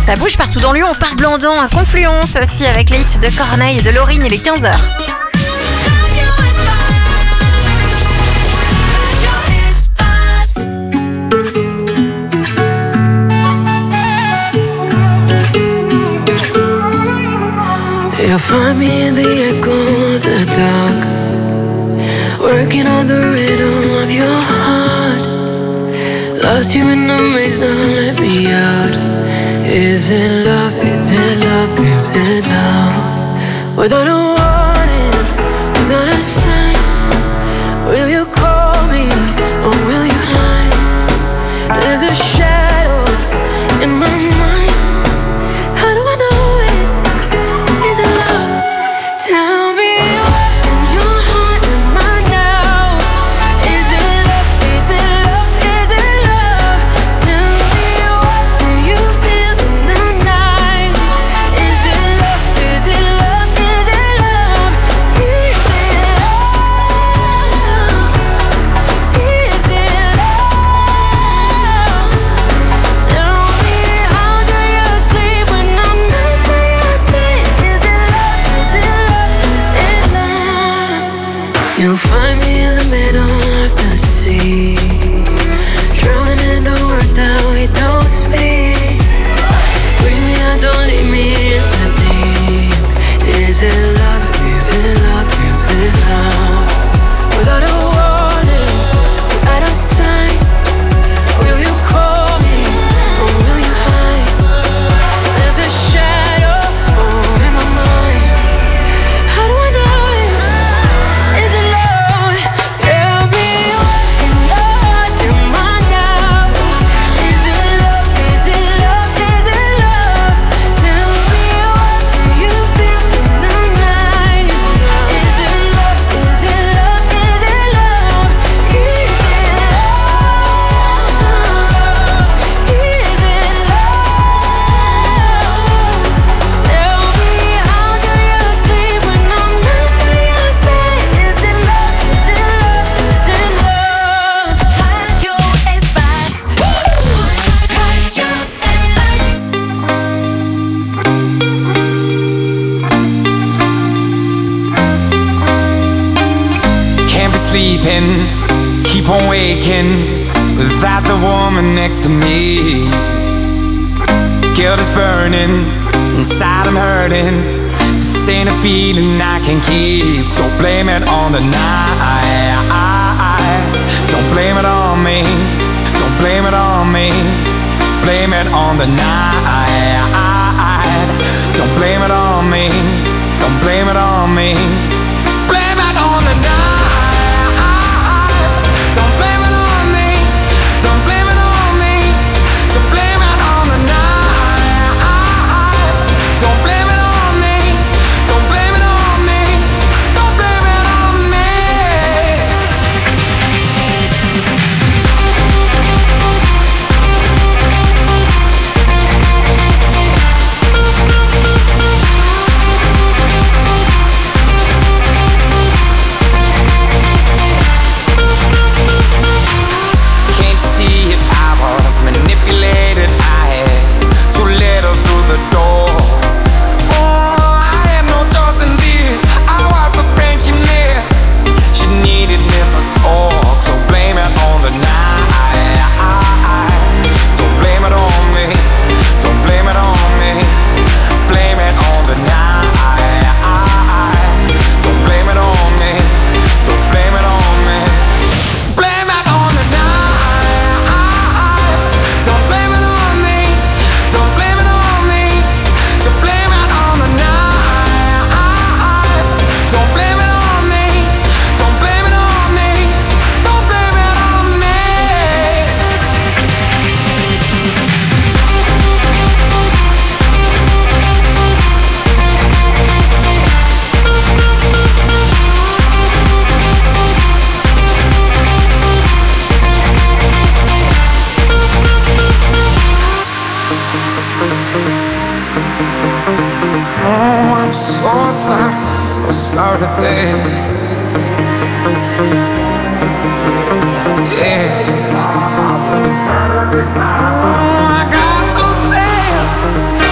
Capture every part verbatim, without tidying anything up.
Ça bouge partout dans Lyon, au Parc Blandan, à Confluence aussi, avec les hits de Corneille et de Laurine, il est quinze heures. You'll find me in the echo of the dark, working on the rhythm of your heart. Lost you in the maze, now let me out. Is it love, is it love, is it love? Without a warning, without a sign, will you call me or will you hide? There's a shadow in my mind. How do I know it? Is it love? Tell me what in your heart am I now? Is it love? Is it love? Is it love? Tell me what do you feel in the night? Is it love? Is it love? Is it love? Is it love? Is it love? Tell me how do you sleep when I'm not by your side? Is it love? Is it love? Is it love? You'll find me in the middle of the sea, drowning in the words that we don't speak. Bring me out, don't leave me in the deep. Is it love? Is it love? Is it love? Without a warning, without a sign, will you call me or will you hide? There's a shadow oh, in my mind. How do I know it? Is it love? Tell me what in your heart am I now? Is it love? Is it love? Is it love? Tell me what do you feel in the night? Is it love? Is it love? Is it love? Is it love? Is it love? Tell me how do you sleep when I'm not by your side? Is it love? Is it love? Is it love? Radio Espace. Radio Espace. Can't be sleeping, keep on waking without the woman next to me. Guilt is burning, inside I'm hurting. This ain't a feeling I can keep, so blame it on the night. Don't blame it on me, don't blame it on me. Blame it on the night. Don't blame it on me, don't blame it on me. Blame it on the night. Don't blame it on me, don't blame it on me. So blame it on the night. Don't blame it on me, don't blame it on me. Don't blame it on me. Can't you see it? I was manipulated. I had too little through the door. Oh, I had no choice in this. I was the friend she missed. She needed me to talk, so blame it on the night. Don't blame it on me, don't blame it on me. Blame it on the night. Don't blame it on me, don't blame it on me. Blame it on the night. Don't blame it on me, don't blame it on me. So blame it on the night. Don't blame it on me, don't blame it on me. Don't blame it on me. Oh, I'm so sorry, so sorry, baby. Yeah. Oh, I got two things.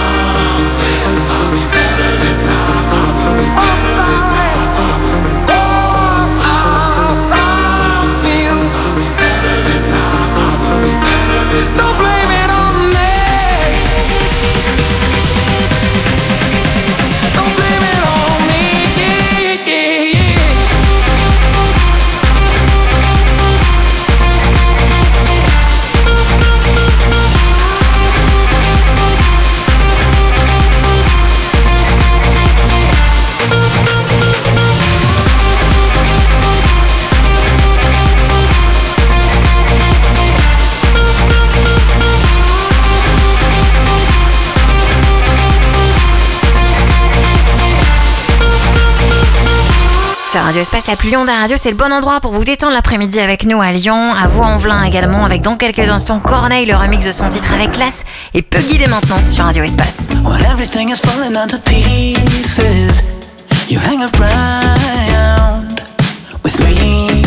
Sur Radio Espace, la plus Lyonnaise radio, c'est le bon endroit pour vous détendre l'après-midi avec nous à Lyon, à Vaux-en-Velin également, avec dans quelques instants Corneille, le remix de son titre avec classe, et Puggy dès maintenant sur Radio Espace. When everything is falling into pieces, you hang around with me.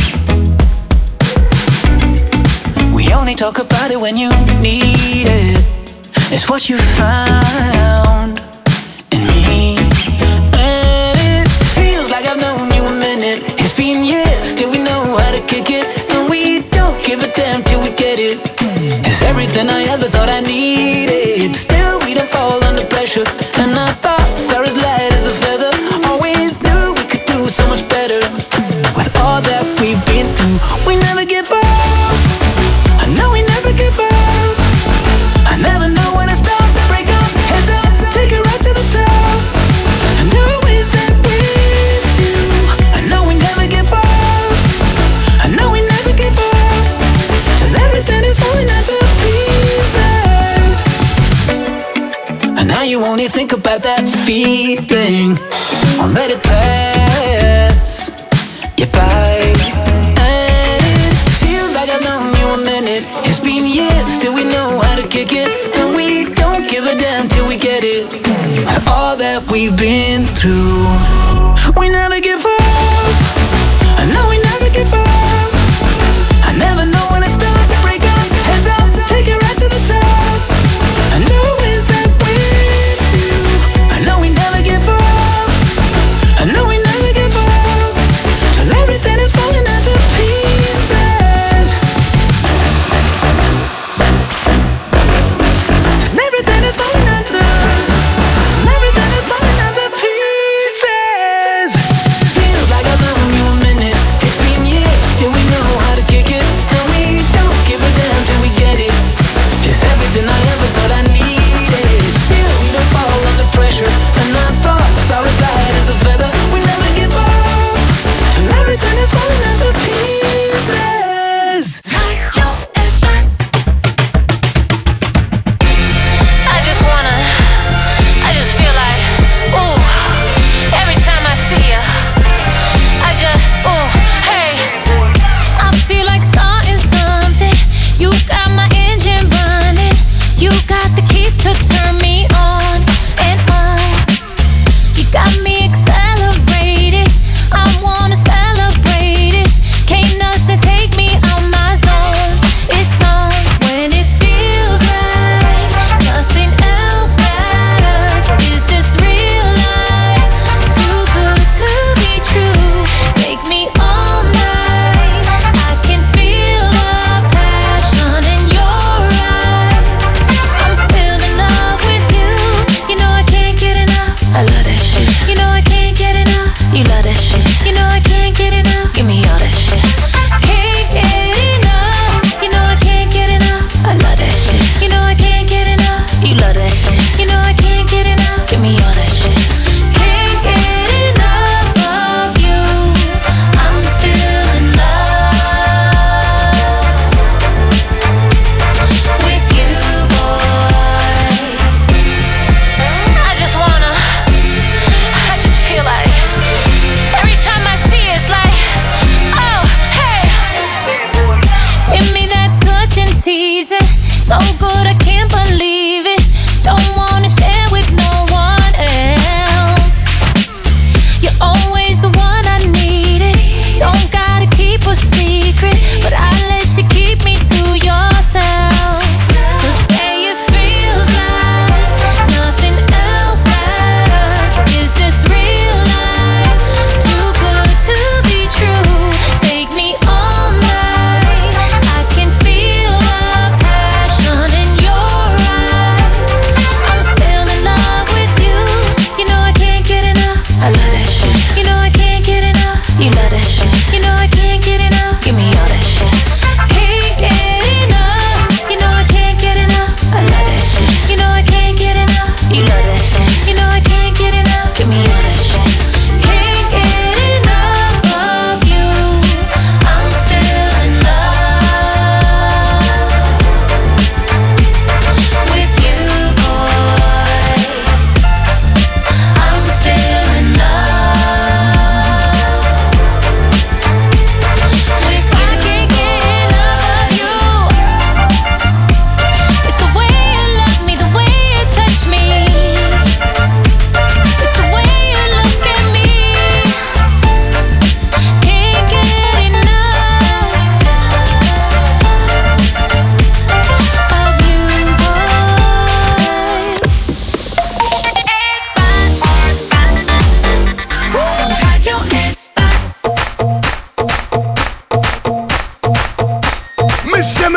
We only talk about it when you need it. It's what you found in me. And it feels like I've known you a minute. It's been years, still we know how to kick it. And we don't give a damn till we get it. It's everything I ever thought I needed. Still we don't fall under pressure. And I thought Sarah's light as a feather. Always knew we could do so much better. With all that we've been through, we never give up. I know we never give up. I never know when it starts to break up. Heads up, take it right to the top. I know it's that with you. I know we never give up. I know we never give up. Till everything is falling into pieces. And now you only think about that feeling. Won't let it pass you by. And it feels like I've known you a minute. It's been years, still we know how to kick it. And we don't give a damn till we get it. All that we've been through, we never give up. I know we never give up. I never know when it starts to break up. Heads up, take it right to the top. I know it's that with you. I know we never give up. I know we never give up. Till everything is falling into pieces. Till everything is falling into. Everything is falling into pieces.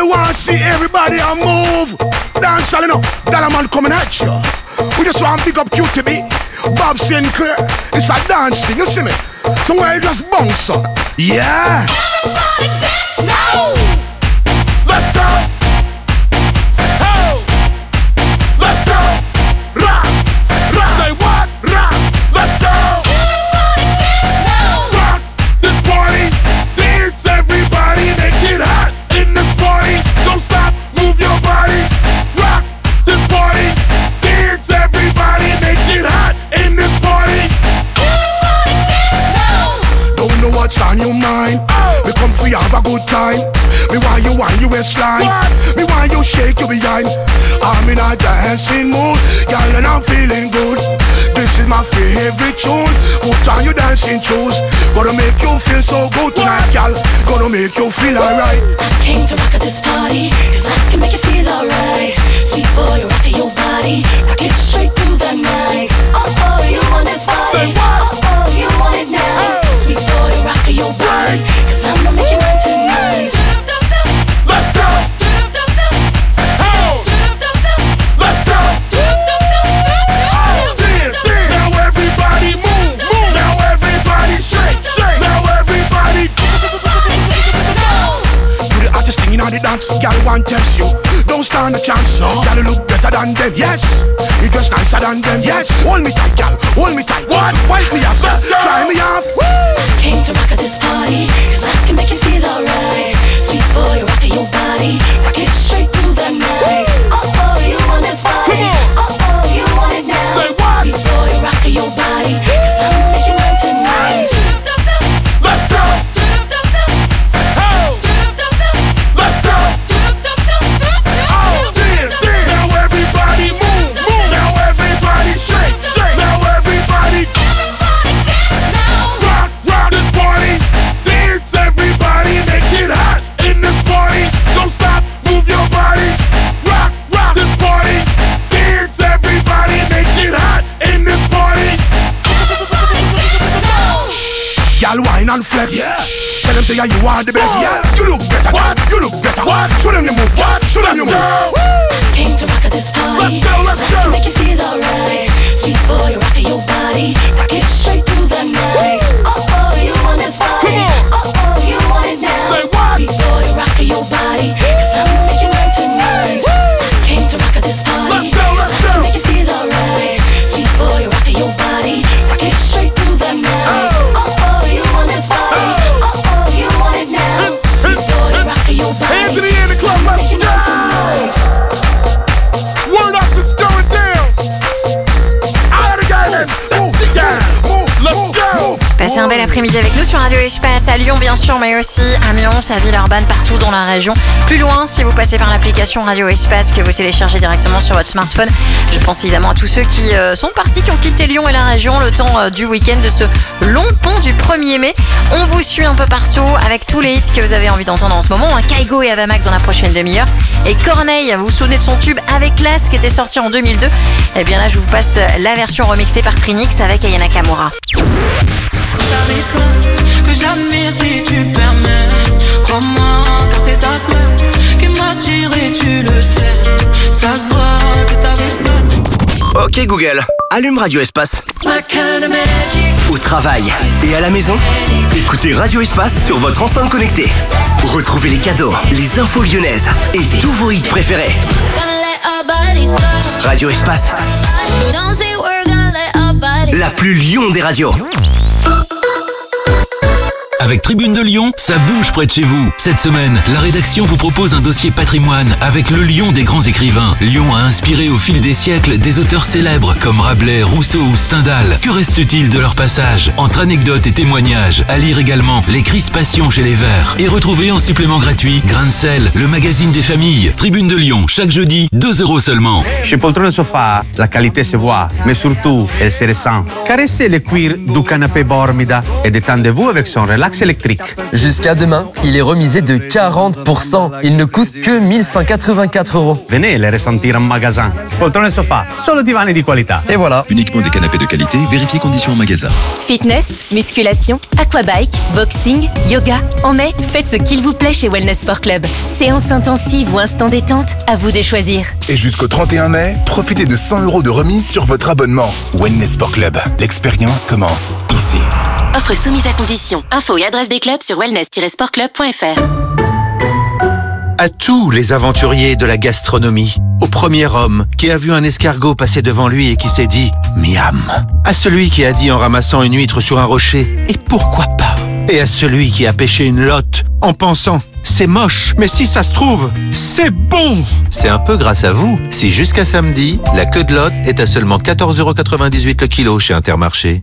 me want to see everybody a move. Dance all enough. That a man coming at you. We just want to pick up Q T B, Bob Sinclair. It's a dance thing, you see me? Somewhere you just bounce up. Yeah. Everybody dance now. Let's go. Oh. Let's go. Rock. Rock. Say what? Rock. Let's go. Everybody dance now. Rock this party. Dance everybody. Make it hot in this party. Don't stop. Move your body. Rock this party. Dance everybody. Make it hot in this party. Everybody dance now. Don't know what's on your mind. We come for you have a good time. Me want you want you waistline. Me want you shake your behind. I'm in a dancing mood, girl, and I'm feeling good. This is my favorite tune. Put on your dancing shoes. Gonna make you feel so good tonight, girl. Gonna make you feel alright. Came to rock at this party, cause I can make you feel alright. Sweet boy, you're rocking your body, rock it straight through the night. Oh oh, you want this body? Oh oh, you want it now? Sweet boy, you're rocking your body, cause I'ma make you mine tonight. Let's go. Oh. Let's go. Oh, dance, dance. Now everybody move, move. Now everybody shake, shake. Now everybody. Do the hottest thing in all the dance, girl. Want test you? Don't stand a chance. Girl, you look better than them. Yes, you dress nicer than them. Yes, hold me tight, girl. Hold me tight. What? Wipe me off. Let's go. Try me off. Came to rock at this party, cause I can make you feel alright. Sweet boy, you're rocking your body, rock it straight through the night. Oh oh, you want this body? Oh oh, you want it now? Say what? Sweet boy, you're rocking your body, cause I'ma make you mine tonight. Let's go. Oh. Let's go. Oh, dance, dance. Now everybody move, move. Now everybody shake, shake. Now everybody. Rock, rock this party. Dance everybody. Make it hot in this party. Don't stop, move your body. Rock, rock this party. Dance everybody. Make it hot in this party. Y'all wine and flex. Yeah. Tell them say yeah, you are the best. Yeah. You look better. What? You look better. What? Show them you move. What? Show them you move. Came to rock at this party, Let's go, let's cause I go. can make you feel alright. Sweet boy, you're rocking your body, rock it straight through the night. Oh oh, you want this body? Oh oh, you want it now? Say what? Sweet boy, you're rocking your body, cause I'ma make you mine tonight. Came to rock at this party, Let's go, let's cause I can go. make you feel alright. Sweet boy, you're rocking your body, rock it straight through the night. Oh oh, you want this body? Oh oh, you want it now? Sweet boy, you're rocking your body, Hands in the air in the club, cause I'ma let's make you go. mine tonight. Word up, it's going down. I had a guy named Sexy Guy. Let's go. Passez un bel après-midi avec nous sur Radio Espace à Lyon bien sûr, mais aussi à Amiens, à Villeurbanne, partout dans la région. Plus loin, si vous passez par l'application Radio Espace que vous téléchargez directement sur votre smartphone. Je pense évidemment à tous ceux qui euh, sont partis, qui ont quitté Lyon et la région le temps euh, du week-end de ce long pont du premier mai. On vous suit un peu partout avec tous les hits que vous avez envie d'entendre en ce moment. Kaigo et Avamax dans la prochaine demi-heure. Et Corneille, vous vous souvenez de son tube Avec Classe qui était sorti en deux mille deux. Et bien là, je vous passe la version remixée par Trinix avec Aya Nakamura. Que j'admire si tu permets. Crois-moi, car c'est ta classe qui m'attire et tu le sais. Ça se voit, c'est avec place. Ok Google, allume Radio Espace. My kind of magic. Au travail et à la maison, écoutez Radio Espace sur votre enceinte connectée. Retrouvez les cadeaux, les infos lyonnaises et tous vos hits préférés. Gonna let our bodies talk. Radio Espace, Don't say we're gonna let our bodies. la plus Lyon des radios. Avec Tribune de Lyon, ça bouge près de chez vous. Cette semaine, la rédaction vous propose un dossier patrimoine avec le Lyon des grands écrivains. Lyon a inspiré au fil des siècles des auteurs célèbres comme Rabelais, Rousseau ou Stendhal. Que reste-t-il de leur passage? Entre anecdotes et témoignages, à lire également Les Crispations chez les Verts. Et retrouvez en supplément gratuit Grain de sel, le magazine des familles. Tribune de Lyon, chaque jeudi, deux euros seulement. Chez Poltrone Sofa, la qualité se voit, mais surtout, elle se ressent. Caressez le cuir du canapé Bormida et détendez-vous avec son relax l'axe électrique. Jusqu'à demain, il est remisé de quarante pour cent. Il ne coûte que mille cent quatre-vingt-quatre euros. Venez le ressentir en magasin. Poltrone sofà, solo divani di qualità. Et voilà. Uniquement des canapés de qualité, vérifiez conditions en magasin. Fitness, musculation, aquabike, boxing, yoga. En mai, faites ce qu'il vous plaît chez Wellness Sport Club. Séance intensive ou instant détente, à vous de choisir. Et jusqu'au trente et un mai, profitez de cent euros de remise sur votre abonnement. Wellness Sport Club, l'expérience commence ici. Offre soumise à condition. Info et adresse des clubs sur wellness tiret sport club point f r. À tous les aventuriers de la gastronomie, au premier homme qui a vu un escargot passer devant lui et qui s'est dit « miam », à celui qui a dit en ramassant une huître sur un rocher « et pourquoi pas ?» et à celui qui a pêché une lotte en pensant « c'est moche, mais si ça se trouve, c'est bon !» C'est un peu grâce à vous si jusqu'à samedi, la queue de lotte est à seulement quatorze euros quatre-vingt-dix-huit le kilo chez Intermarché.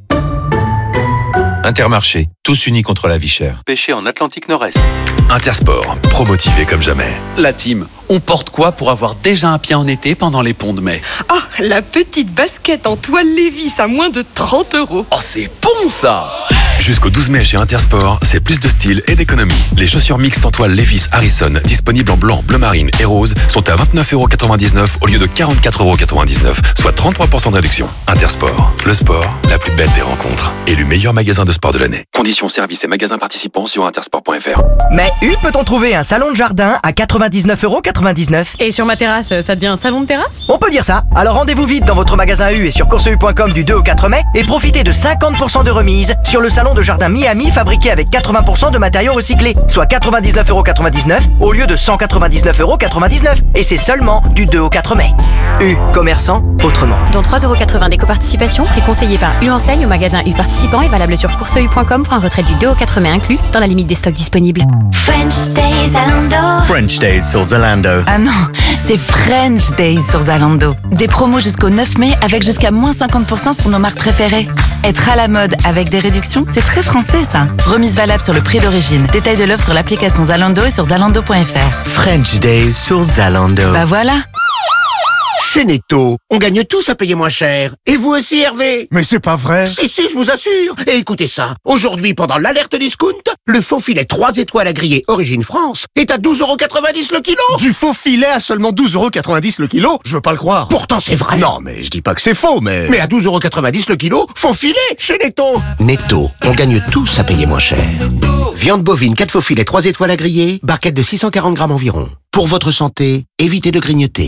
Intermarché, tous unis contre la vie chère. Pêché en Atlantique Nord-Est. Intersport, pro-motivé comme jamais. La team, on porte quoi pour avoir déjà un pied en été pendant les ponts de mai? Ah, la petite basket en toile Levi's à moins de trente euros. Oh, c'est bon ça! Jusqu'au douze mai chez Intersport, c'est plus de style et d'économie. Les chaussures mixtes en toile Levi's Harrison, disponibles en blanc, bleu marine et rose, sont à vingt-neuf euros quatre-vingt-dix-neuf au lieu de quarante-quatre euros quatre-vingt-dix-neuf, soit trente-trois pour cent de réduction. Intersport, le sport, la plus belle des rencontres. Élu meilleur magasin de sport de l'année. Conditions, services et magasins participants sur intersport point f r. Mais où peut-on trouver un salon de jardin à quatre-vingt-dix-neuf euros quatre-vingt-dix-neuf? Et sur ma terrasse, ça devient un salon de terrasse? On peut dire ça. Alors rendez-vous vite dans votre magasin U et sur course u point com du deux au quatre mai et profitez de cinquante pour cent de remise sur le salon de jardin Miami fabriqué avec quatre-vingts pour cent de matériaux recyclés, soit quatre-vingt-dix-neuf euros quatre-vingt-dix-neuf au lieu de cent quatre-vingt-dix-neuf euros quatre-vingt-dix-neuf. Et c'est seulement du deux au quatre mai. U, commerçant autrement. Dont trois euros quatre-vingts d'éco-participation, prix conseillé par U Enseigne au magasin U participant et valable sur course u point com pour un retrait du deux au quatre mai inclus dans la limite des stocks disponibles. French Days Zalando. French Days sur Zalando. Ah non, c'est French Days sur Zalando. Des promos jusqu'au neuf mai avec jusqu'à moins cinquante pour cent sur nos marques préférées. Être à la mode avec des réductions, c'est très français ça. Remise valable sur le prix d'origine. Détail de l'offre sur l'application Zalando et sur zalando point f r. French Days sur Zalando. Bah voilà. Chez Netto, on gagne tous à payer moins cher. Et vous aussi, Hervé? Mais c'est pas vrai. Si, si, je vous assure. Et écoutez ça. Aujourd'hui, pendant l'alerte discount, le faux filet trois étoiles à griller Origine France est à douze euros quatre-vingt-dix le kilo. Du faux filet à seulement douze euros quatre-vingt-dix le kilo? Je veux pas le croire. Pourtant, c'est vrai. Non, mais je dis pas que c'est faux, mais... Mais à douze euros quatre-vingt-dix le kilo, faux filet chez Netto. Netto, on gagne tous à payer moins cher. Viande bovine, quatre faux filets, trois étoiles à griller, barquette de six cent quarante grammes environ. Pour votre santé, évitez de grignoter.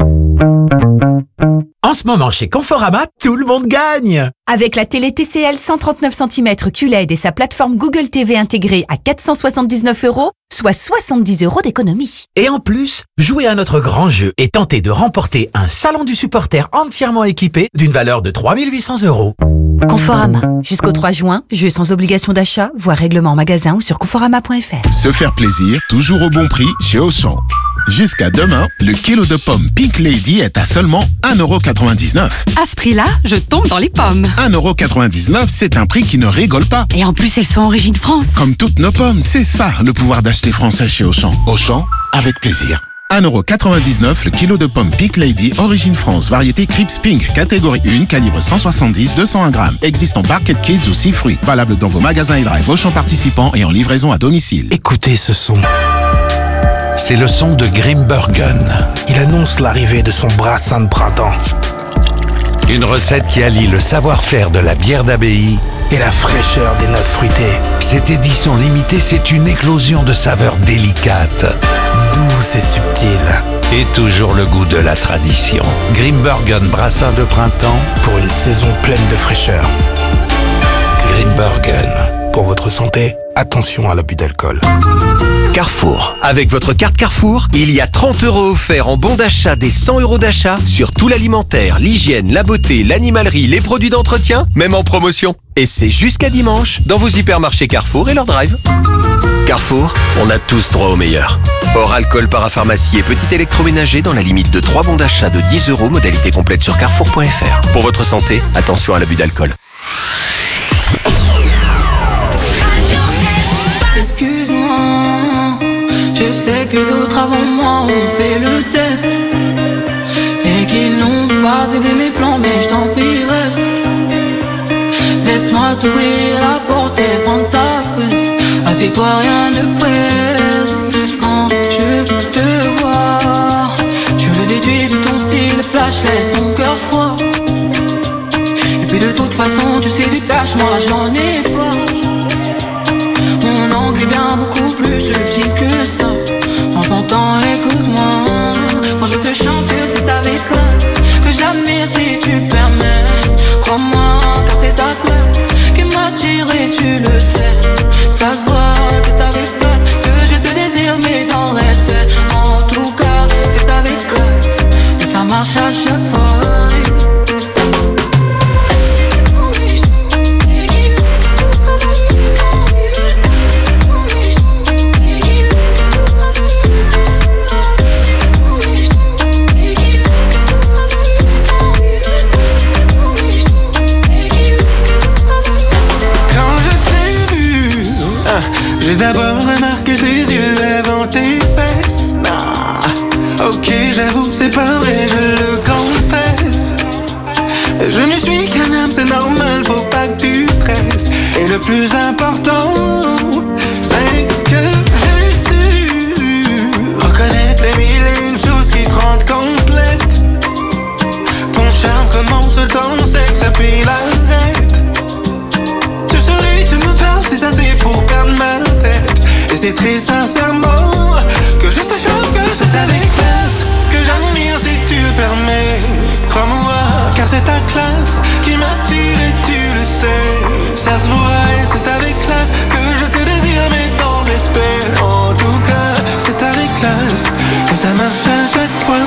En ce moment, chez Conforama, tout le monde gagne! Avec la télé T C L cent trente-neuf centimètres Q L E D et sa plateforme Google T V intégrée à quatre cent soixante-dix-neuf euros, soit soixante-dix euros d'économie. Et en plus, jouez à notre grand jeu et tentez de remporter un salon du supporter entièrement équipé d'une valeur de trois mille huit cents euros. Conforama. Jusqu'au trois juin, jeu sans obligation d'achat, voire règlement en magasin ou sur conforama point f r. Se faire plaisir, toujours au bon prix chez Auchan. Jusqu'à demain, le kilo de pommes Pink Lady est à seulement un euro quatre-vingt-dix-neuf. À ce prix-là, je tombe dans les pommes. un euro quatre-vingt-dix-neuf, c'est un prix qui ne rigole pas. Et en plus, elles sont Origine France. Comme toutes nos pommes, c'est ça le pouvoir d'acheter français chez Auchan. Auchan, avec plaisir. un euro quatre-vingt-dix-neuf le kilo de pommes Pink Lady Origine France, variété Crips Pink, catégorie un, calibre cent soixante-dix, deux cent un grammes. Existe en Barquette Kids ou six fruits. Valable dans vos magasins et drive Auchan participants et en livraison à domicile. Écoutez ce son. C'est le son de Grimbergen. Il annonce l'arrivée de son brassin de printemps. Une recette qui allie le savoir-faire de la bière d'abbaye et la fraîcheur des notes fruitées. Cette édition limitée, c'est une éclosion de saveurs délicates, douces et subtiles. Et toujours le goût de la tradition. Grimbergen brassin de printemps pour une saison pleine de fraîcheur. Grimbergen. Pour votre santé, attention à l'abus d'alcool. Carrefour. Avec votre carte Carrefour, il y a trente euros offerts en bon d'achat des cent euros d'achat sur tout l'alimentaire, l'hygiène, la beauté, l'animalerie, les produits d'entretien, même en promotion. Et c'est jusqu'à dimanche dans vos hypermarchés Carrefour et leur drive. Carrefour, on a tous droit au meilleur. Hors alcool, parapharmacie et petit électroménager dans la limite de trois bons d'achat de dix euros, modalité complète sur carrefour point f r. Pour votre santé, attention à l'abus d'alcool. Excuse-moi, je sais que d'autres avant moi ont fait le test et qu'ils n'ont pas aidé mes plans, mais je t'en prie reste. Laisse-moi t'ouvrir la porte et prendre ta fesse. moi j'en ai pas. Mon angle est bien beaucoup plus subtil que ça. Prends ton temps, écoute-moi. Quand je te chante, c'est avec classe que j'admire si tu le permets. Crois-moi, car c'est ta place qui m'attire et tu le sais. Ça se voit, c'est avec classe que je te désire, mais dans le respect. En tout cas, c'est avec classe et ça marche à chaque fois. J'ai d'abord remarqué tes yeux avant tes fesses. Ah, ok, j'avoue, c'est pas vrai, je le confesse. Je ne suis qu'un homme, c'est normal, faut pas que tu stresses. Et le plus important, c'est que j'ai su reconnaître les mille et une choses qui te rendent complète. Ton charme commence dans le sexe, puis l'arrête. Tu souris, tu me parles, c'est assez pour perdre ma tête. Et c'est très sincèrement que je te chante, que c'est avec classe que j'admire si tu le permets. Crois-moi, car c'est ta classe qui m'attire et tu le sais. Ça se voit et c'est avec classe que je te désire, mais dans le respect. En tout cas, c'est avec classe que ça marche à chaque fois.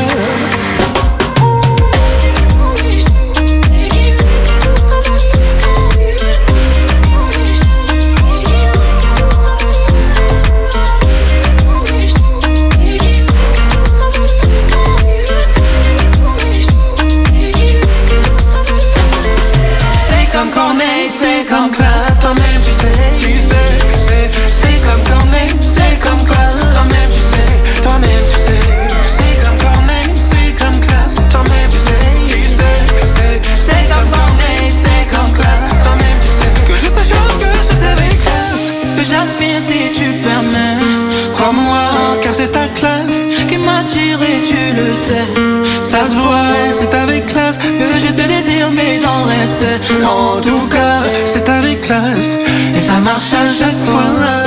C'est comme classe, toi-même tu sais, tu sais, tu sais. C'est comme Corneille, c'est comme classe, toi-même tu sais, toi-même tu sais. C'est comme Corneille, c'est comme classe, toi-même tu sais, tu sais, tu sais. C'est comme Corneille, c'est comme classe, toi-même tu sais. Que je te chante, que c'est avec classe que j'admire si tu le permets. Crois-moi, car c'est ta classe qui m'attire et tu le sais. Ça se voit, c'est avec classe que je te désire, mais dans le respect. En tout cas, c'est avec classe et ça marche à chaque fois.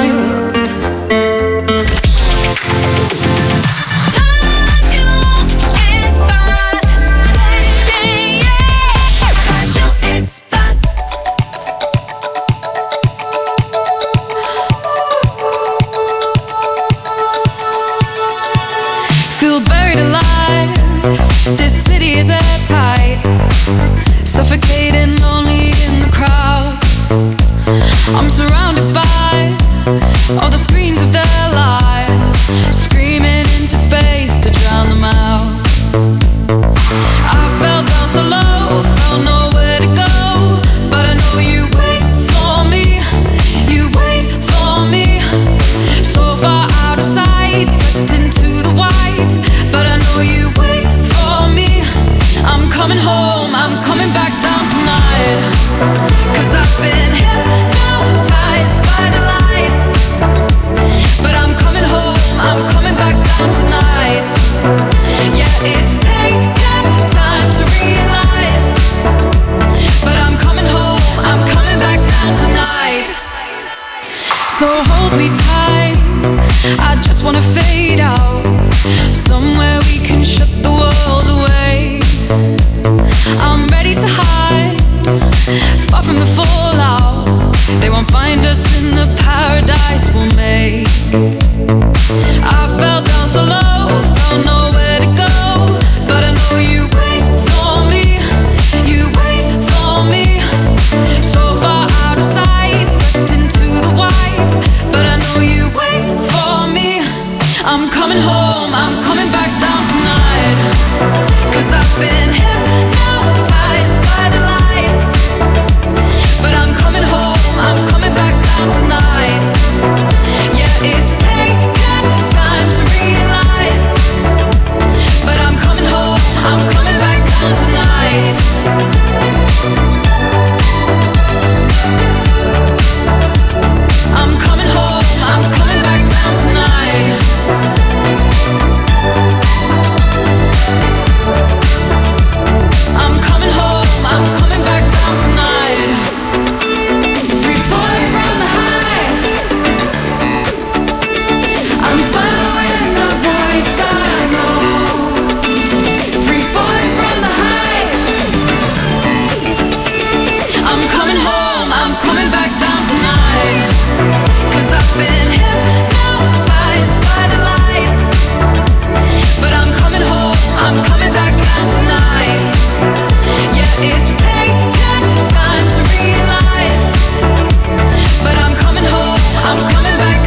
Feel buried alive. This city is airtight, suffocating, lonely in the crowd. I'm surrounded by all the screens of their lives, screaming into space to drown them out. I fell down so low, felt nowhere to go, but I know you wait for me, you wait for me. So far out of sight, slipped into the white, but I know you wait for me. I'm coming home, I'm coming back down tonight, 'cause I've been hypnotized by the lights. But I'm coming home, I'm coming back down tonight. Yeah, it's taken time to realize, but I'm coming home, I'm coming back down tonight. So hold me tight, I just wanna fade out, somewhere we can shut the world away. I'm ready to hide, far from the fallout. They won't find us in the paradise we'll make. I fell down so low, found nowhere to go, but I know you wait for me, you wait for me. So far out of sight, slipped into the white, but I know you wait for me. I'm coming home, I'm coming back down tonight, 'cause I've been hypnotized by the lights, but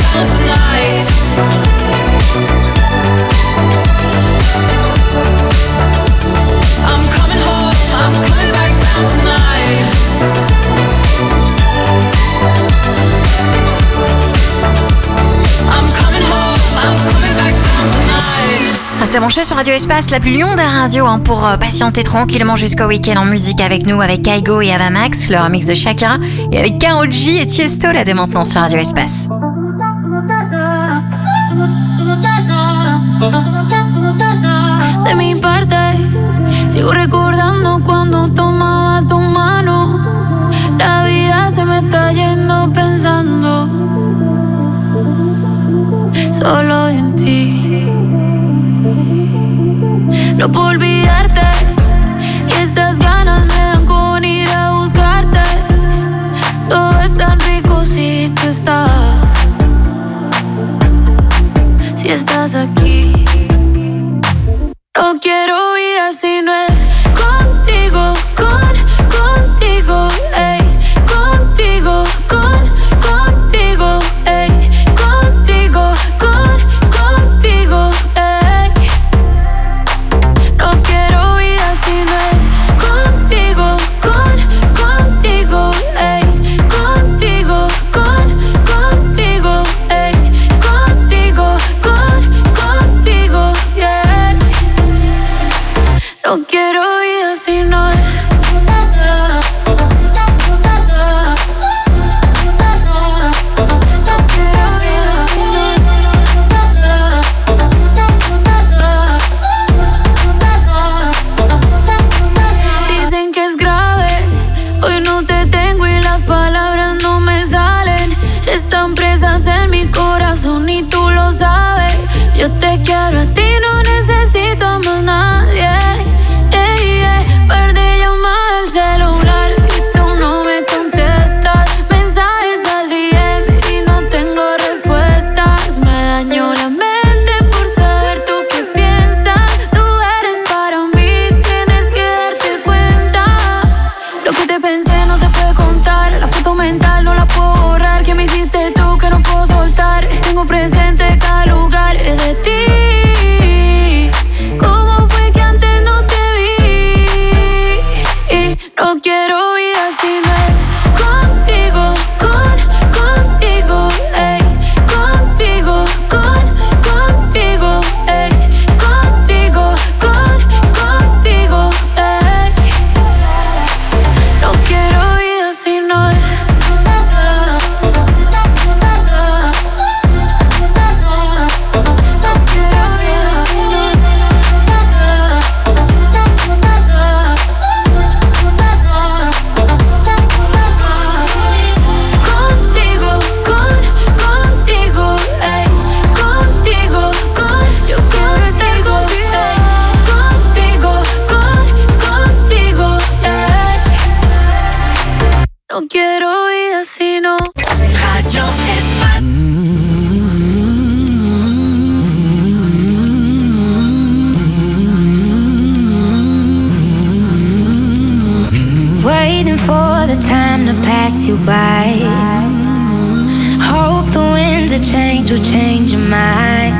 down tonight. I'm coming home, I'm coming back down tonight. I'm coming home, I'm coming back down tonight. Restez branchés sur Radio Espace, la plus longue des radios, hein, pour euh, patienter tranquillement jusqu'au week-end en musique avec nous, avec Kaigo et Ava Max, le remix de Shakira, et avec Karol G et Tiesto là dès maintenant sur Radio Espace. De mi parte, sigo recordando cuando tomaba tu mano. La vida se me está yendo pensando solo en ti. No puedo olvidarte y estas ganas me dan con ir a buscarte. Todo es tan rico si tú estás, si estás aquí. No quiero vida si no es contigo, con, contigo, ey, contigo, con, contigo, ey, contigo, con, contigo, ey. No quiero vida si no es contigo, con, contigo, ey, contigo, con, contigo, ey, contigo, con, contigo, yeah. No quiero vida si no es. Dicen que es grave, hoy no te tengo y las palabras no me salen. Están presas en mi corazón y tú lo sabes. Yo te quiero a ti, no necesito a más nadie. Ey, ey, par de llamadas al celular y tú no me contestas. Mensajes al D M y no tengo respuestas. Me dañó la mente por saber tú qué piensas. Tú eres para mí, tienes que darte cuenta. Lo que te pensé no se puede contar. La foto mental no la puedo borrar. ¿Qué me hiciste tú que no puedo soltar? Tengo presente cada lugar de ti. ¿Cómo fue que antes no te vi? Y no quiero vida si no es contigo, con, contigo, ey, contigo, con, contigo, ey, contigo, con, contigo, ey. No quiero vida si no es. Contigo, con, contigo, ey, contigo, con, yo quiero estar contigo, contigo, con, contigo, ey. No quiero vida si no. Radio Espace. Waiting for the time to pass you by. Hope the winds of change will change your mind.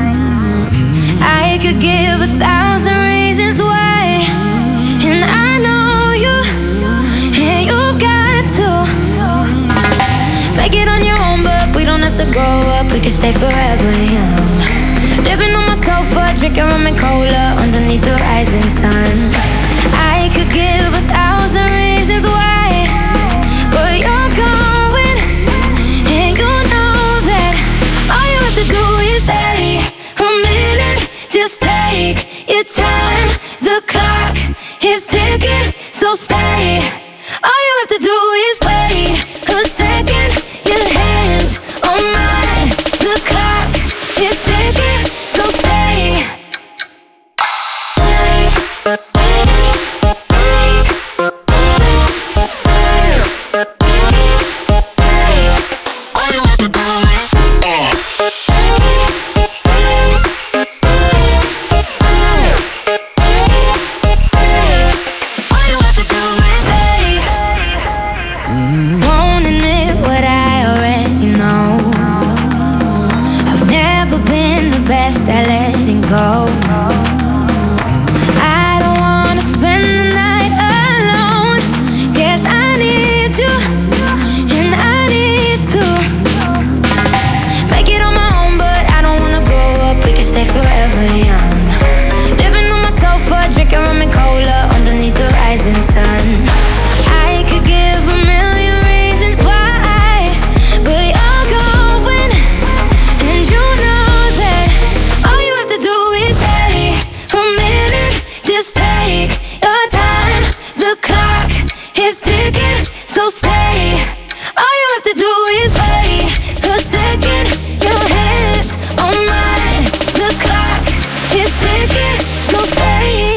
I could give a thousand reasons why, and I know you, and you've got to make it on your own, but we don't have to grow up, we can stay forever young. Living on my sofa, drinking rum and cola underneath the rising sun. I could give a thousand reasons why, but you're going, and you know that all you have to do is stay a minute. Just take your time, the clock is ticking, so stay. All you have to do is wait a second. Your hands on mine, the clock is ticking, so stay. best at letting go. I don't wanna spend the night alone. Guess I need you, and I need to make it on my own, but I don't wanna grow up. We can stay forever young. Living on my sofa, drinking rum and cola underneath the rising sun. I could give a million reasons why, but you're going, and you know that all you have to do is stay a minute. Just take your time. The clock is ticking, so stay. All you have to do is wait a second. Your hands on mine. The clock is ticking, so stay.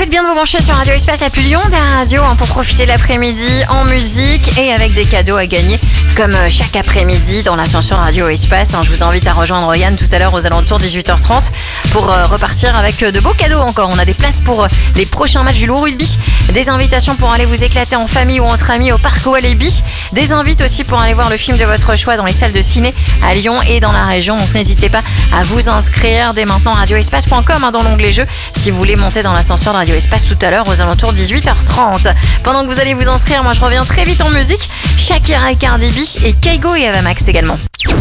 Faites bien de vous brancher sur Radio Espace, la plus Lyon des radios, hein, pour profiter de l'après-midi en musique et avec des cadeaux à gagner comme chaque après-midi dans l'ascenseur Radio Espace. Hein. Je vous invite à rejoindre Yann tout à l'heure aux alentours dix-huit heures trente pour euh, repartir avec de beaux cadeaux encore. On a des places pour euh, les prochains matchs du Loup Rugby, des invitations pour aller vous éclater en famille ou entre amis au parc Walibi, des invites aussi pour aller voir le film de votre choix dans les salles de ciné à Lyon et dans la région. Donc n'hésitez pas à vous inscrire dès maintenant radio espace point com, hein, dans l'onglet jeux si vous voulez monter dans l'ascenseur de Radio Espace tout à l'heure aux alentours dix-huit heures trente. Pendant que vous allez vous inscrire, moi je reviens très vite en musique. Shakira et Cardi B et Kaigo et Ava Max également.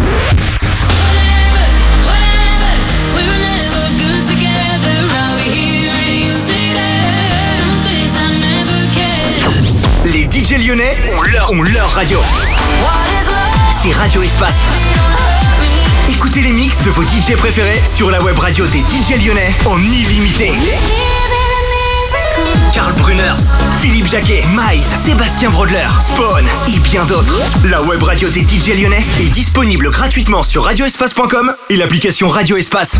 Les D J lyonnais ont leur, ont leur radio. C'est Radio Espace. Écoutez les mix de vos D J préférés sur la web radio des D J lyonnais en illimité. Karl Bruners, Philippe Jacquet, Maïs, Sébastien Brodler, Spawn et bien d'autres. La web radio des D J lyonnais est disponible gratuitement sur radio espace point com et l'application Radio Espace.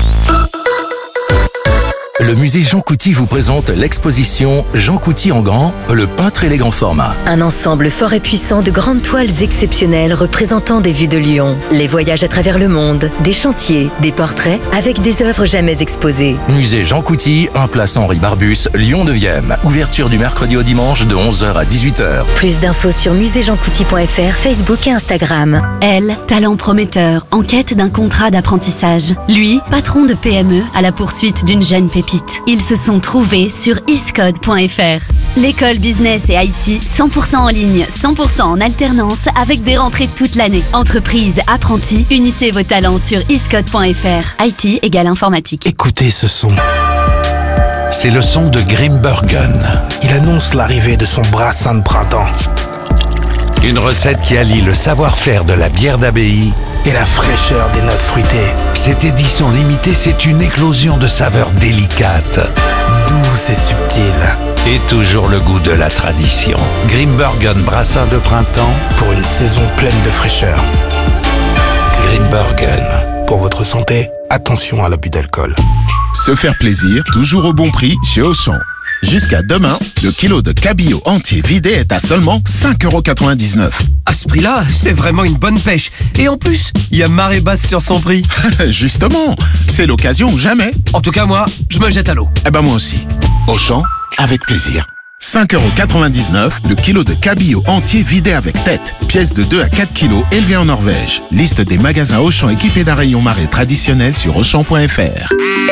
Le musée Jean Couty vous présente l'exposition Jean Couty en grand, le peintre élégant format. Un ensemble fort et puissant de grandes toiles exceptionnelles représentant des vues de Lyon, les voyages à travers le monde, des chantiers, des portraits avec des œuvres jamais exposées. Musée Jean Couty, un place Henri Barbus, Lyon neuvième. Ouverture du mercredi au dimanche de onze heures à dix-huit heures. Plus d'infos sur musée jean couty point f r, Facebook et Instagram. Elle, talent prometteur, en quête d'un contrat d'apprentissage. Lui, patron de P M E à la poursuite d'une jeune pépite. Ils se sont trouvés sur iscode point f r. L'école business et I T cent pour cent en ligne, cent pour cent en alternance avec des rentrées toute l'année. Entreprise, apprentis, unissez vos talents sur iscode point f r. I T égale informatique. Écoutez ce son. C'est le son de Grimbergen. Il annonce l'arrivée de son brassin de printemps. Une recette qui allie le savoir-faire de la bière d'abbaye et la fraîcheur des notes fruitées. Cette édition limitée, c'est une éclosion de saveurs délicates, douces et subtiles. Et toujours le goût de la tradition. Grimbergen brassin de printemps pour une saison pleine de fraîcheur. Grimbergen. Pour votre santé, attention à l'abus d'alcool. Se faire plaisir, toujours au bon prix chez Auchan. Jusqu'à demain, le kilo de cabillaud entier vidé est à seulement cinq euros quatre-vingt-dix-neuf. À ce prix-là, c'est vraiment une bonne pêche. Et en plus, il y a marée basse sur son prix. Justement, c'est l'occasion ou jamais. En tout cas, moi, je me jette à l'eau. Eh ben moi aussi. Auchan, avec plaisir. cinq euros quatre-vingt-dix-neuf, le kilo de cabillaud entier vidé avec tête. Pièce de deux à quatre kilos, élevée en Norvège. Liste des magasins Auchan équipés d'un rayon marée traditionnel sur auchan point f r.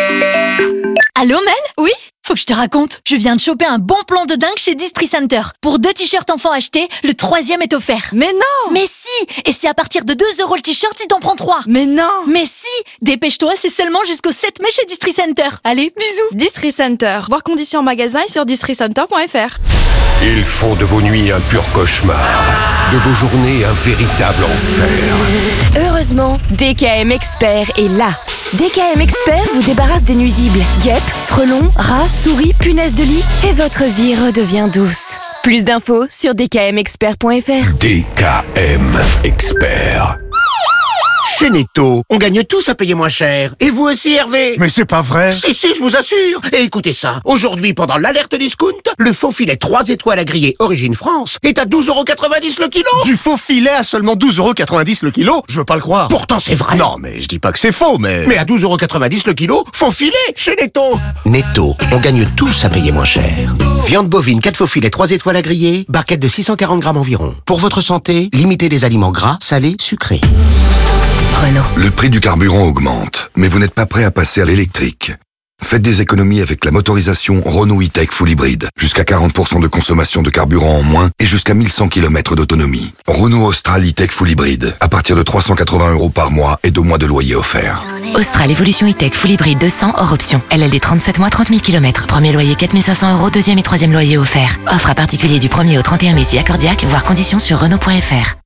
Allô Mel ? Oui ? Faut que je te raconte, je viens de choper un bon plan de dingue chez Distri Center. Pour deux t-shirts enfants achetés, le troisième est offert. Mais non! Mais si! Et c'est à partir de deux euros le t-shirt si t'en prends trois. Mais non! Mais si! Dépêche-toi, c'est seulement jusqu'au sept mai chez Distri Center. Allez, bisous! Distri Center. Voir conditions en magasin et sur distri center point f r. Ils font de vos nuits un pur cauchemar, de vos journées un véritable enfer. Heureusement, D K M Expert est là. D K M Expert vous débarrasse des nuisibles, guêpes, frelons, rats, souris, punaises de lit et votre vie redevient douce. Plus d'infos sur d k m expert point f r. D K M Expert. Chez Netto, on gagne tous à payer moins cher. Et vous aussi, Hervé? Mais c'est pas vrai. Si, si, je vous assure. Et écoutez ça. Aujourd'hui, pendant l'alerte discount, le faux filet trois étoiles à griller Origine France est à douze euros quatre-vingt-dix le kilo. Du faux filet à seulement douze euros quatre-vingt-dix le kilo? Je veux pas le croire. Pourtant, c'est vrai. Non, mais je dis pas que c'est faux, mais... Mais à douze euros quatre-vingt-dix le kilo, faux filet chez Netto. Netto, on gagne tous à payer moins cher. Viande bovine, quatre faux filets, trois étoiles à griller, barquette de six cent quarante grammes environ. Pour votre santé, limitez les aliments gras, salés, sucrés. Renault. Le prix du carburant augmente, mais vous n'êtes pas prêt à passer à l'électrique. Faites des économies avec la motorisation Renault E-Tech Full Hybrid. Jusqu'à quarante pour cent de consommation de carburant en moins et jusqu'à mille cent kilomètres d'autonomie. Renault Austral E-Tech Full Hybrid. À partir de trois cent quatre-vingts euros par mois et deux mois de loyer offert. Austral Evolution E-Tech Full Hybrid deux cents hors option. L L D trente-sept mois, trente mille kilomètres. Premier loyer quatre mille cinq cents euros, deuxième et troisième loyer offert. Offre à particulier du premier au trente et un mai si accordiaque, voire conditions sur Renault point f r.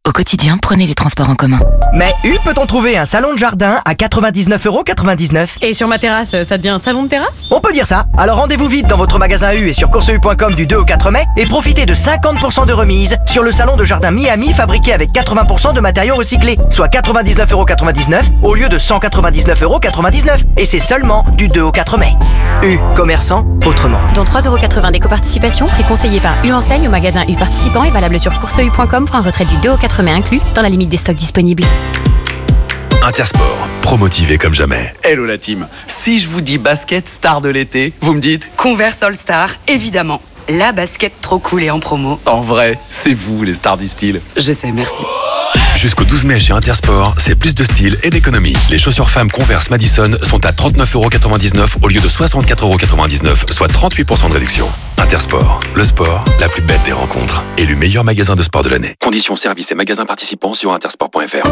Au quotidien, prenez les transports en commun. Mais U peut-on trouver un salon de jardin à quatre-vingt-dix-neuf euros quatre-vingt-dix-neuf? Et sur ma terrasse, ça devient un salon de terrasse? On peut dire ça. Alors rendez-vous vite dans votre magasin U et sur course u point com du deux au quatre mai et profitez de cinquante pour cent de remise sur le salon de jardin Miami fabriqué avec quatre-vingts pour cent de matériaux recyclés, soit quatre-vingt-dix-neuf euros quatre-vingt-dix-neuf au lieu de cent quatre-vingt-dix-neuf euros quatre-vingt-dix-neuf. Et c'est seulement du deux au quatre mai. U, commerçant autrement. Dont trois euros quatre-vingts d'éco-participation, prix conseillé par U Enseigne au magasin U participant et valable sur course u point com pour un retrait du deux au quatre mai inclus, dans la limite des stocks disponibles. Intersport, promotivé comme jamais. Hello la team, si je vous dis basket star de l'été, vous me dites Converse All Star, évidemment. La basket trop cool et en promo. En vrai, c'est vous les stars du style. Je sais, merci. Jusqu'au douze mai chez Intersport, c'est plus de style et d'économie. Les chaussures femmes Converse Madison sont à trente-neuf euros quatre-vingt-dix-neuf au lieu de soixante-quatre euros quatre-vingt-dix-neuf, soit trente-huit pour cent de réduction. Intersport, le sport, la plus belle des rencontres. Élu meilleur magasin de sport de l'année. Conditions, services et magasins participants sur intersport point f r.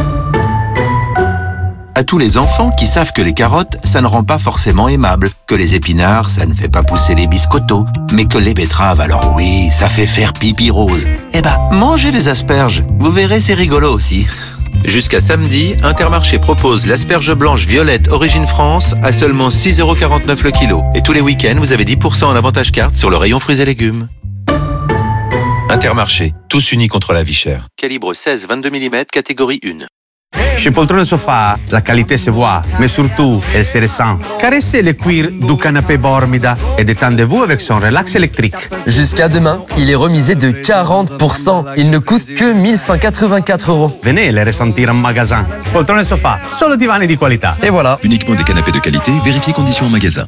À tous les enfants qui savent que les carottes, ça ne rend pas forcément aimable, que les épinards, ça ne fait pas pousser les biscottos, mais que les betteraves, alors oui, ça fait faire pipi rose. Eh ben, mangez des asperges, vous verrez, c'est rigolo aussi. Jusqu'à samedi, Intermarché propose l'asperge blanche violette Origine France à seulement six euros quarante-neuf le kilo. Et tous les week-ends, vous avez dix pour cent en avantage carte sur le rayon fruits et légumes. Intermarché, tous unis contre la vie chère. Calibre seize vingt-deux millimètres, catégorie un. Chez Poltrone Sofa, la qualité se voit, mais surtout, elle se ressent. Caressez le cuir du canapé Bormida et détendez-vous avec son relax électrique. Jusqu'à demain, il est remisé de quarante pour cent. Il ne coûte que mille cent quatre-vingt-quatre euros. Venez le ressentir en magasin. Poltrone Sofa, solo divani di qualità. Et voilà. Uniquement des canapés de qualité, vérifiez conditions en magasin.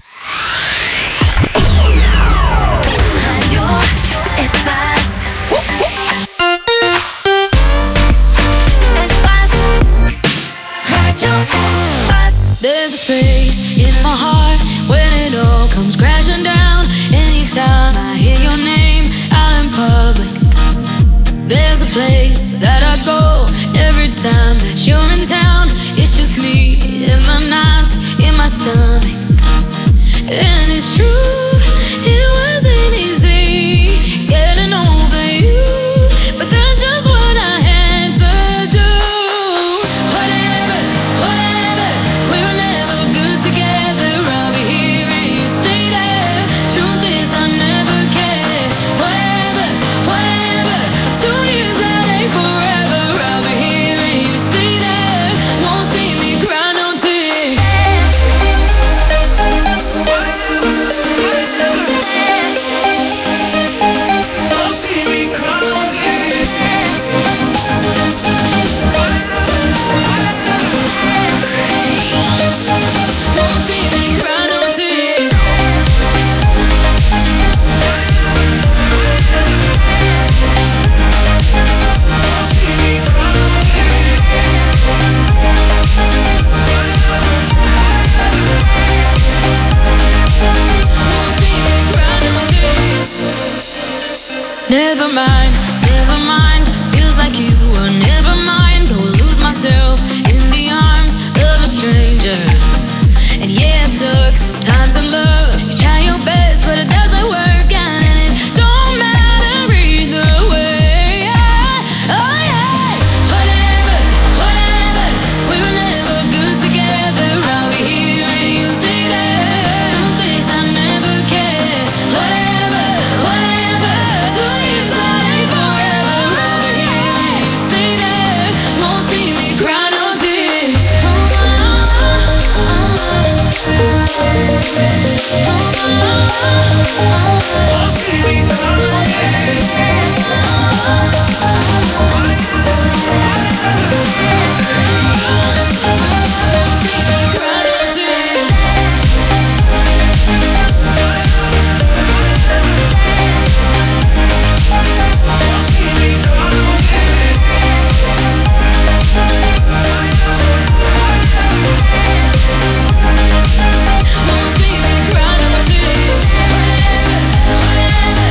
There's a space in my heart when it all comes crashing down. Anytime I hear your name out in public, there's a place that I go every time that you're in town. It's just me in my nights, in my stomach. And it's true, it wasn't easy getting over you, but that's just what I had to do. Whatever, whatever, we were never good together. I'll be here and you stay there. Truth is I never cared. Whatever, whatever, two years that ain't forever. I'll be here and you stay there. Won't see me cry no tears. Never mind, never mind. Feels like you were never mind. Go lose myself in the arms of a stranger. And yeah, it sucks sometimes in love. You try your best, but it doesn't work out, and it don't matter either way. Yeah. Oh yeah, whatever, whatever. We were never good together. I'll be here and you stay there. Truth is I never cared. Whatever, whatever. Two years that ain't forever. I'll be here and you stay there. Won't see me cry no tears. Won't see me cry no tears. Whatever, whatever.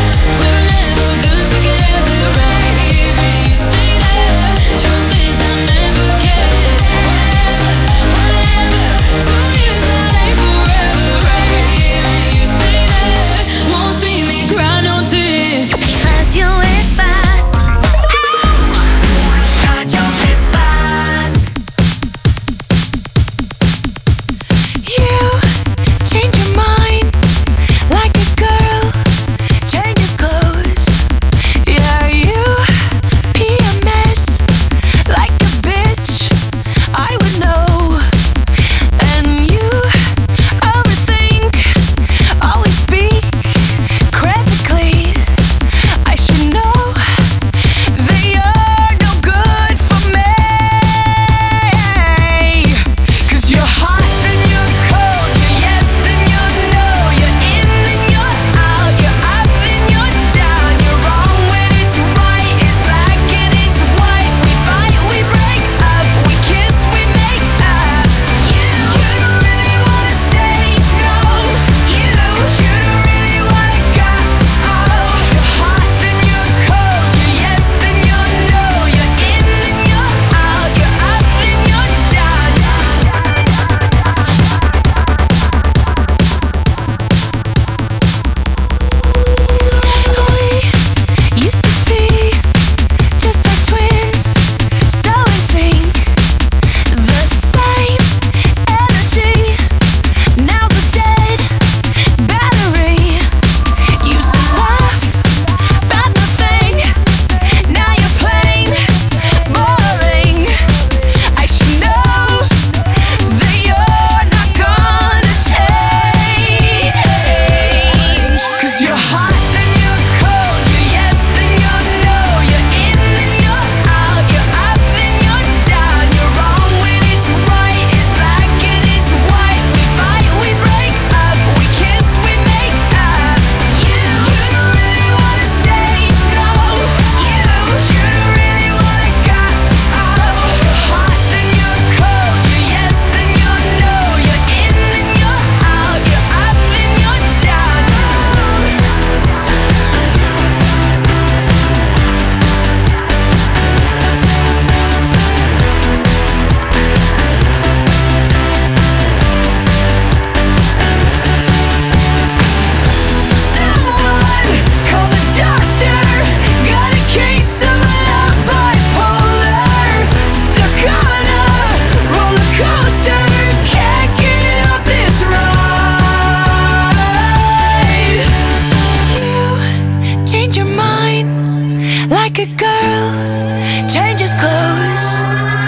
naked girl changes clothes.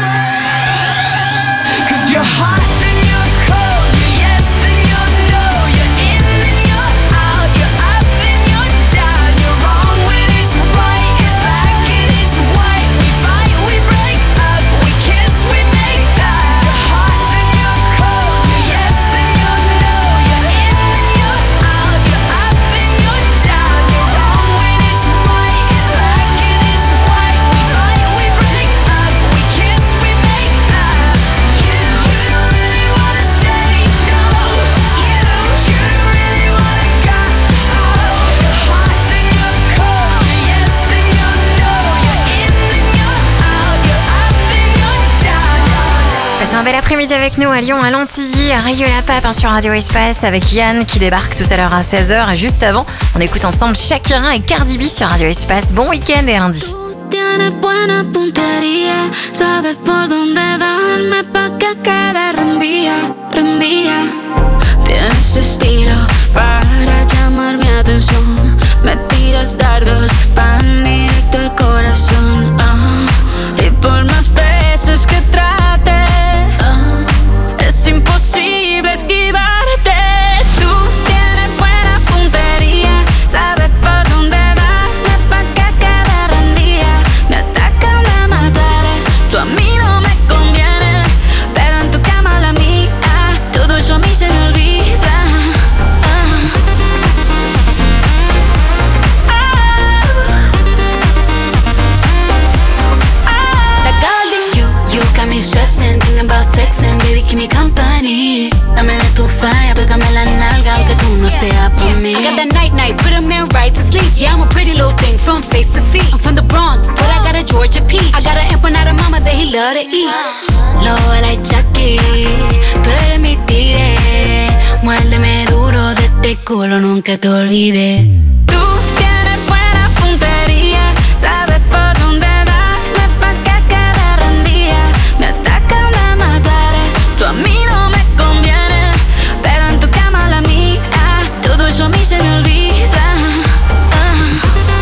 Cause you're hot and you're cold, you're yes then you're no, you're in and you're out, you're up and you're down, you're wrong when it's right, it's black and it's white. We fight, we break up, we kiss, we make love. You're hot and you're cold, you're yes then you're no, you're in and you're out, you're up and you're down, you're wrong when it's right, it's black and it's white. We fight, we break up, we kiss, we make love. You, you don't really wanna stay, no. You, you don't really wanna go. Oh, you're hot then you're cold, you're yes then you're no, you're in and you're out, you're up and you're down. Passez un bel après-midi avec nous à Lyon, à Lantilly, à Rieux-la-Pape hein, sur Radio Espace avec Yann qui débarque tout à l'heure à seize heures. Et juste avant, on écoute ensemble Shakira et Cardi B sur Radio Espace. Bon week-end et lundi. Tienes buena puntería, sabes por dónde darme pa' que quede rendida, rendida. Tienes estilo para llamar mi atención, me tiras dardos pan directo al corazón. Ah, y por más veces que trate, ah, es imposible esquivarte. Tú tienes buena puntería, sabes por dónde darme pa' que quede rendida. Me atacan, me mataré, tú a mí no me conviene, pero en tu cama la mía, todo eso a mí se me olvida. Ah. That girl in you, you got me stressing, thinking about sex and baby keep me company. Dame de tu falla, pégame la nalga aunque tú no seas pa' mí. I got that night night, put a man right to sleep. Yeah, I'm a pretty little thing from face to feet. I'm from the Bronx, but I got a Georgia peach. I got an empanada mama that he love to eat. Lobo like Chucky, tú eres mi tigre. Muérdeme duro de este culo, nunca te olvides. Tú tienes buena puntería, sabes por dónde darme pa' que quede rendida. Me atacan, me mataré, tú a mí no me conviene, pero en tu cama la mía, todo eso a mí se me olvida. Ah.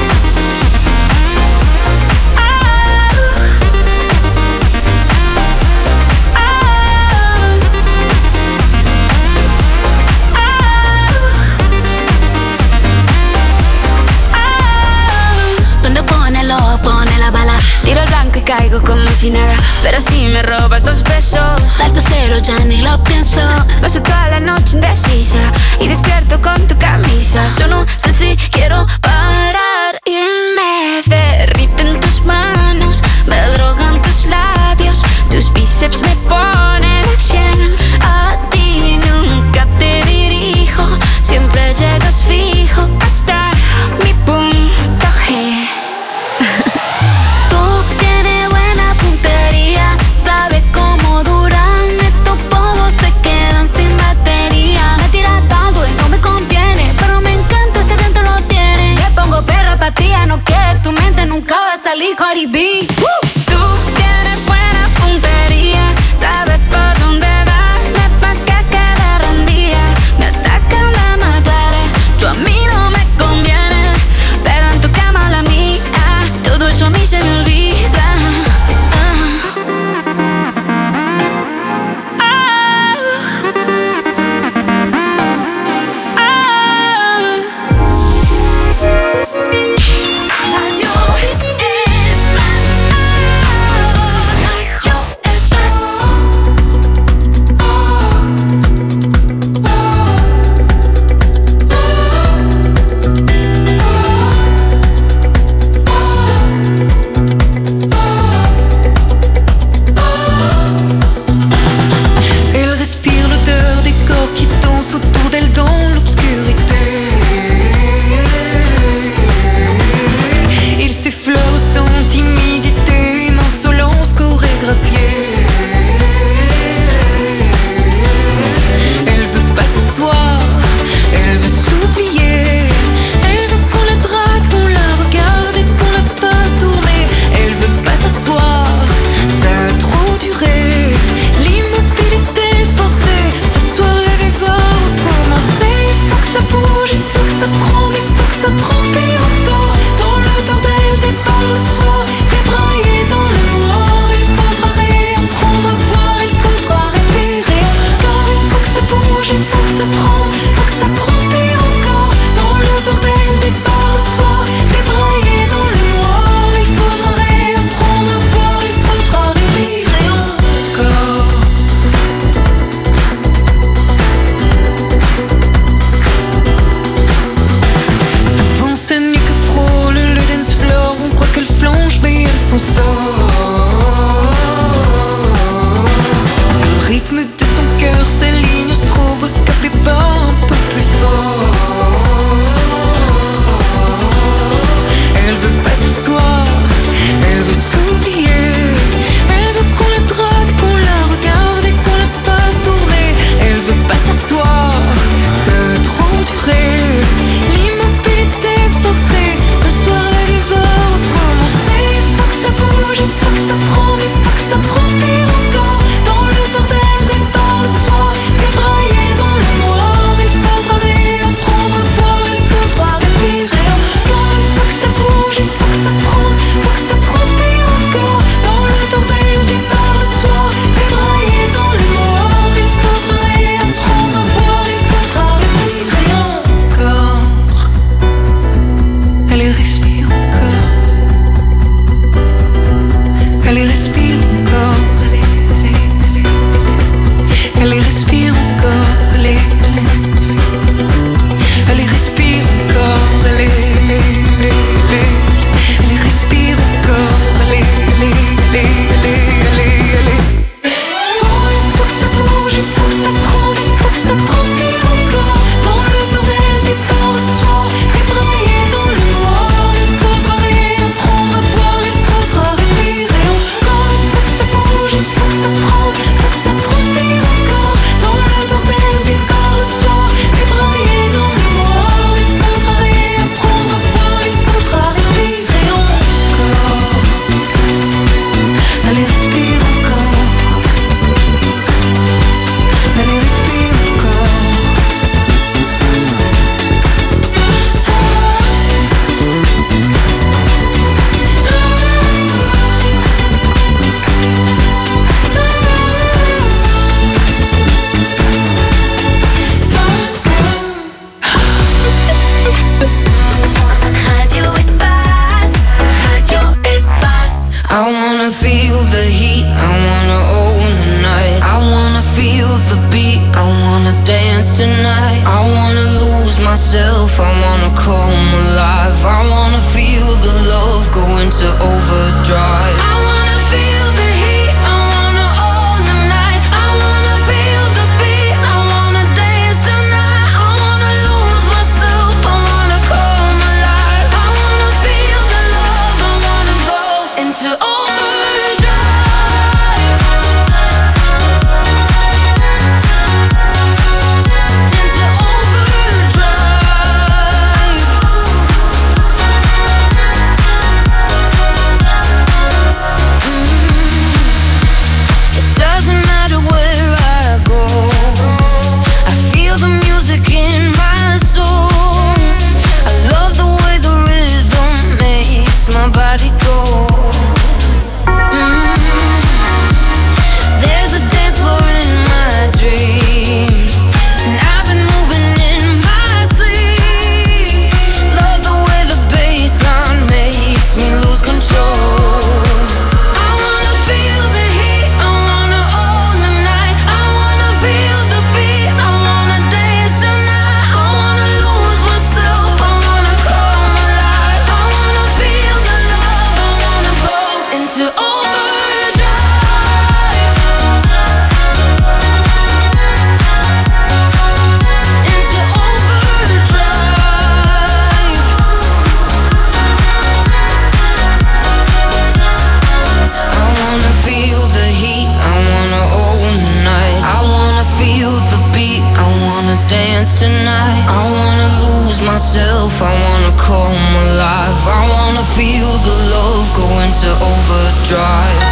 Donde pone el ojo, pone la bala. Tiro el blanco y caigo como si nada, pero si me robas dos besos, salto cero, ya ni lo pienso. Paso toda la noche indecisa y despierto con tu camisa. Yo no sé si quiero parar y me derriten tus manos, me drogan tus labios, tus bíceps me ponen a cien. A ti nunca te dirijo, siempre llegas fijo hasta mi punto G. Tú tienes buena puntería, sabes cómo duran estos polvos, se quedan sin batería. Me tiras dando y no me conviene, pero me encanta ese dentro lo tiene. Me pongo perra pa' ti, no que tu mente nunca va a salir Cardi B. Tú tienes buena puntería, sabes por dónde darme pa' que quede rendida. Me atacan, me mataré, tú a mí no me conviene, pero en tu cama la mía, todo eso a mí se me olvida. Ah. Ah. Ah. Radio Espace. son sort. Le rythme de son cœur s'aligne au stroboscope et bat un peu plus fort. Elle veut pas s'asseoir, elle veut s'oublier. Elle veut qu'on la drague, qu'on la regarde et qu'on la fasse tourner. Elle veut pas s'asseoir, ça a trop duré. L'immobilité forcée, ce soir la vie va recommencer. Il faut que ça bouge, il faut que ça tremble, il faut que ça transpire encore. Dans le bordel des bars le soir, débraillé dans le noir. Il faudra réapprendre à boire, il faudra respirer encore. Il faut que ça bouge, il faut que ça tremble, il faut que ça transpire encore. Dans le bordel des bars le soir, débraillé dans le noir. Il faudra réapprendre à boire, il faudra respirer encore. Elle respire encore. Elle respire encore. Elle respire encore. Elle Elle respire encore. Elle Elle respire encore. Elle Oh, il faut que ça bouge, il faut que ça tremble, il faut que ça transpire encore. Dans le bordel des bars le soir, débraillé dans le noir. Il faudra réapprendre à boire, il faudra respirer encore. Il faut que ça bouge, il faut que ça tremble, il faut que ça transpire encore. Dans le bordel des bars le soir, débraillé dans le noir. Il faudra réapprendre à boire, il faudra respirer encore. Allez, respire encore. Allez, respire encore. Radio Espace, Radio Espace. I wanna feel the heat, I wanna own the night. I wanna feel the beat, I wanna dance tonight. I wanna lose myself, I wanna come alive. I wanna feel the love go into overdrive. I wanna feel the heat, I wanna own the night. I wanna feel the beat, I wanna dance tonight. I wanna lose myself, I wanna come alive. I wanna feel the love, I wanna go into overdrive. Into overdrive. It doesn't matter where I go, I feel the music in my soul. I love the way the rhythm makes my body go. Mm. There's a dance floor in my dreams, and I've been moving in my sleep. Love the way the bassline makes me lose control. I wanna feel the heat, I wanna own the night. I wanna feel the beat, I wanna dance tonight. I wanna lose myself, I wanna come alive. I wanna feel the love, I wanna go into overdrive. Into overdrive. I wanna feel the heat, I wanna own the night. I wanna feel the beat, I wanna dance tonight. I wanna lose myself, I wanna come alive. I wanna feel the love go into overdrive.